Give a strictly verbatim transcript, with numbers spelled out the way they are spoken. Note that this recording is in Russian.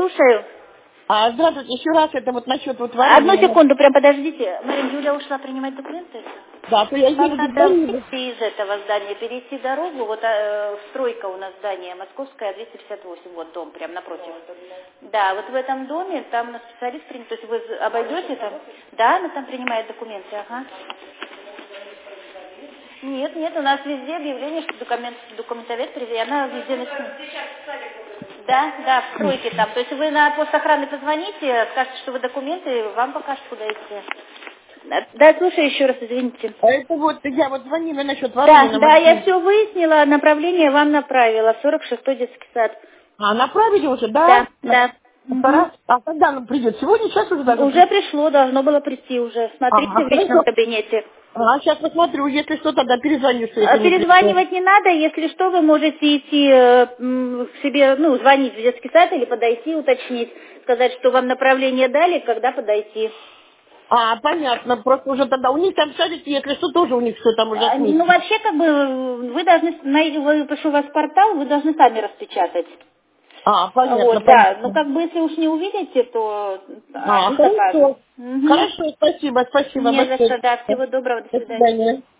слушаю. А, здравствуйте, еще раз, это вот насчет вот Одну варенья. секунду, прям подождите. Марина, Юля ушла принимать документы? Да, то я Вам еле надо дозвонилась. выйти из этого здания, перейти дорогу, вот э, стройка у нас здание, Московская, двести пятьдесят восемь, вот дом, прям напротив. Да, вот в этом доме, там специалист принят, то есть вы обойдете там? Да, она там принимает документы, ага. Нет, нет, у нас везде объявление, что документ, документовед привезли, она везде начнет. Да, да, в стройке там. То есть вы на пост охраны позвоните, скажете, что вы документы, вам покажут, куда идти. Да, да, слушай еще раз, извините. А это вот, я вот звонила насчет Да, варенья на да, я Москве. все выяснила, направление вам направила, сорок шестой детский сад. А, направили уже, Да, да? да. Мгм. Раз. А когда оно придет? Сегодня, сейчас уже даже Уже придет? пришло, должно было прийти уже. Смотрите Ага, в личном хорошо. кабинете. А, сейчас посмотрю, если что, тогда перезвоню, что А если не пришло. перезванивать не надо, если что, вы можете идти э, м, к себе, ну, звонить в детский сад или подойти, уточнить, сказать, что вам направление дали, когда подойти. А, понятно, просто уже тогда у них там садики, если что, тоже у них все там уже А, Ну, отметили. вообще, как бы, вы должны, най- вы, пишу у вас портал, вы должны сами распечатать. А, понятно, Вот, да, ну, понятно. как бы, если уж не увидите, то А, они закажут. хорошо. Мгм. Хорошо, спасибо, спасибо Не за большое. что, да, всего доброго, до До свидания. свидания.